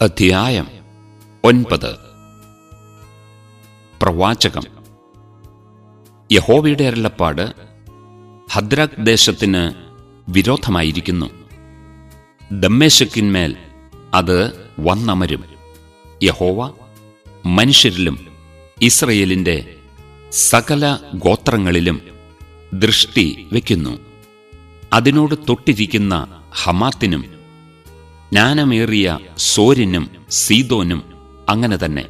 അധ്യായം 9. പ്രവാചകം. യഹോവയുടെ അരുളപ്പാട് ഹദ്രാക് ദേശത്തിന് വിരോധമായിരിക്കുന്നു. ദമ്മേശക്കിന്മേൽ അത് വന്നമരും. യഹോവ മനുഷ്യരിലും ഇസ്രയേലിന്റെ സകല ഗോത്രങ്ങളിലും ദൃഷ്ടി വയ്ക്കുന്നു. അതിനോട് തൊട്ടിരിക്കുന്ന ഹമാത്തിനും ജ്ഞാനമേറിയ സോരിനും സീദോനും അങ്ങനെ തന്നെ.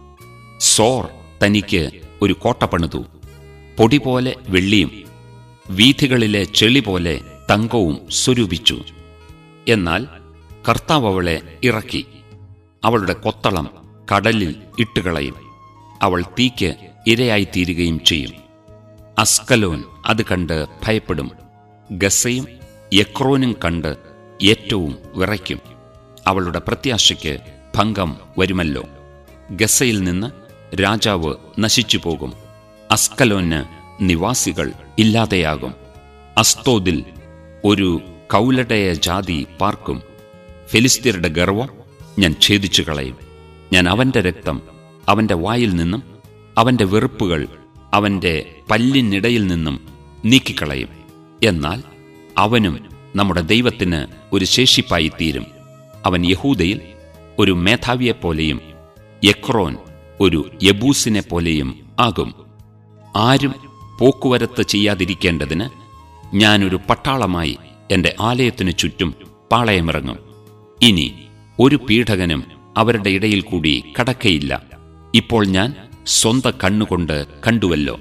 സോർ തനിക്ക് ഒരു കോട്ട പണിതു, പൊടി പോലെ വെള്ളിയും വീഥികളിലെ ചെളി പോലെ തങ്കവും സ്വരൂപിച്ചു. എന്നാൽ കർത്താവ് അവളെ ഇറക്കി, അവളുടെ കൊത്തളം കടലിൽ ഇട്ടുകളയും. അവൾ തീക്ക് ഇരയായിത്തീരുകയും ചെയ്യും. അസ്കലോൻ അത് കണ്ട് ഭയപ്പെടും. ഗസയും എക്രോനും കണ്ട് ഏറ്റവും വിറയ്ക്കും. അവളുടെ പ്രത്യാശയ്ക്ക് ഭംഗം വരുമല്ലോ. ഗസയിൽ നിന്ന് രാജാവ് നശിച്ചുപോകും. അസ്കലോന് നിവാസികൾ ഇല്ലാതെയാകും. അസ്തോദിൽ ഒരു കൗലടയ ജാതി പാർക്കും. ഫെലിസ്ത്യരുടെ ഗർവം ഞാൻ ഛേദിച്ചു കളയും. ഞാൻ അവന്റെ രക്തം അവന്റെ വായിൽ നിന്നും അവന്റെ വെറുപ്പുകൾ അവന്റെ പല്ലിനിടയിൽ നിന്നും നീക്കിക്കളയും. എന്നാൽ അവനും നമ്മുടെ ദൈവത്തിന് ഒരു ശേഷിപ്പായിത്തീരും. അവൻ യഹൂദയിൽ ഒരു മേധാവിയെപ്പോലെയും എക്രോൻ ഒരു യബൂസിനെ പോലെയും ആകും. ആരും പോക്കുവരത്ത് ചെയ്യാതിരിക്കേണ്ടതിന് ഞാനൊരു പട്ടാളമായി എന്റെ ആലയത്തിനു ചുറ്റും പാളയമിറങ്ങും. ഇനി ഒരു പീഡകനും അവരുടെ ഇടയിൽ കൂടി കടക്കയില്ല. ഇപ്പോൾ ഞാൻ സ്വന്തം കണ്ണുകൊണ്ട് കണ്ടുവല്ലോ.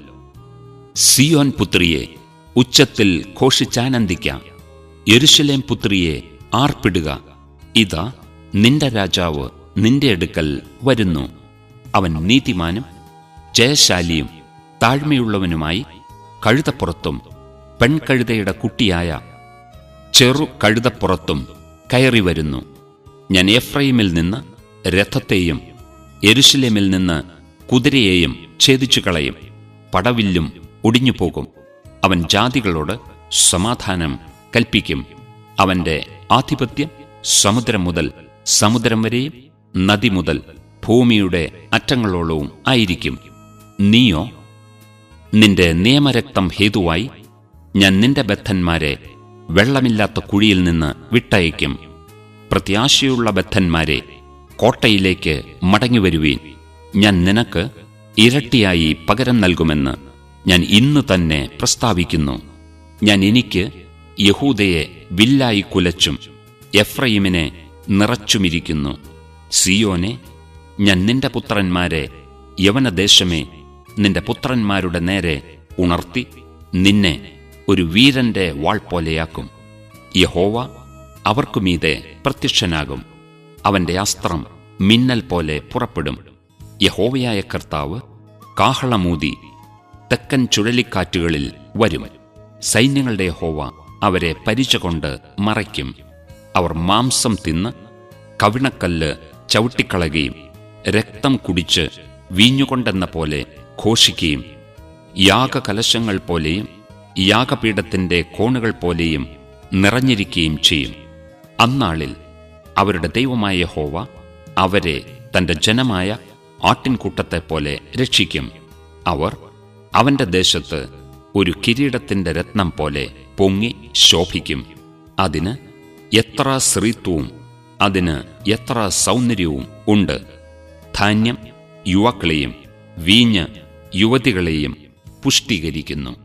സിയോൻ പുത്രിയെ ഉച്ചത്തിൽ ഘോഷിച്ചാനന്ദിക്കാം. യെരൂശലേം പുത്രിയെ ആർപ്പിടുക. ഇതാ നിന്റെ രാജാവ് നിന്റെ അടുക്കൽ വരുന്നു. അവൻ നീതിമാനും ജയശാലിയും താഴ്മയുള്ളവനുമായി കഴുതപ്പുറത്തും പെൺകഴുതയുടെ കുട്ടിയായ ചെറു കഴുതപ്പുറത്തും കയറി വരുന്നു. ഞാൻ എഫ്രൈമിൽ നിന്ന് രഥത്തെയും യെരൂശലേമിൽ നിന്ന് കുതിരയെയും ഛേദിച്ചു കളയും. പടവില്ലും ഒടിഞ്ഞുപോകും. അവൻ ജാതികളോട് സമാധാനം കൽപ്പിക്കും. അവന്റെ ആധിപത്യം സമുദ്രം മുതൽ സമുദ്രം വരെയും നദി മുതൽ ഭൂമിയുടെ അറ്റങ്ങളോളവും ആയിരിക്കും. നീയോ നിന്റെ നിയമരക്തം ഹേതുവായി ഞാൻ നിന്റെ ബദ്ധന്മാരെ വെള്ളമില്ലാത്ത കുഴിയിൽ നിന്ന് വിട്ടയക്കും. പ്രത്യാശയുള്ള ബദ്ധന്മാരെ, കോട്ടയിലേക്ക് മടങ്ങിവരുവീൻ. ഞാൻ നിനക്ക് ഇരട്ടിയായി പകരം നൽകുമെന്ന് ഞാൻ ഇന്ന് തന്നെ പ്രസ്താവിക്കുന്നു. ഞാൻ എനിക്ക് യഹൂദയെ വില്ലായി കുലച്ചും എഫ്രൈമിനെ നിറച്ചുമിരിക്കുന്നു. സിയോനെ, ഞാൻ നിന്റെ പുത്രന്മാരെ, യവനദേശമേ, നിന്റെ പുത്രന്മാരുടെ നേരെ ഉണർത്തി നിന്നെ ഒരു വീരന്റെ വാൾ പോലെയാക്കും. യഹോവ അവർക്കുമീതെ പ്രത്യക്ഷനാകും. അവന്റെ അസ്ത്രം മിന്നൽ പോലെ പുറപ്പെടും. യഹോവയായ കർത്താവ് കാഹളമൂതി തെക്കൻ ചുഴലിക്കാറ്റുകളിൽ വരും. സൈന്യങ്ങളുടെ യഹോവ അവരെ പരിചകൊണ്ട് മറയ്ക്കും. അവർ മാംസം തിന്ന് കവിണക്കല്ല് ചവിട്ടിക്കളയുകയും രക്തം കുടിച്ച് വീഞ്ഞുകൊണ്ടെന്ന പോലെ ഘോഷിക്കുകയും യാഗകലശങ്ങൾ പോലെയും യാഗപീഠത്തിന്റെ കോണുകൾ പോലെയും നിറഞ്ഞിരിക്കുകയും ചെയ്യും. അന്നാളിൽ അവരുടെ ദൈവമായ യഹോവ അവരെ തന്റെ ജനമായ ആട്ടിൻകൂട്ടത്തെപ്പോലെ രക്ഷിക്കും. അവർ അവന്റെ ദേശത്ത് ഒരു കിരീടത്തിന്റെ രത്നം പോലെ പൊങ്ങി ശോഭിക്കും. അതിന് എത്ര സ്ത്രീത്വവും അതിന് എത്ര സൗന്ദര്യവും ഉണ്ട്. ധാന്യം യുവാക്കളെയും വീഞ്ഞ് യുവതികളെയും പുഷ്ടീകരിക്കുന്നു.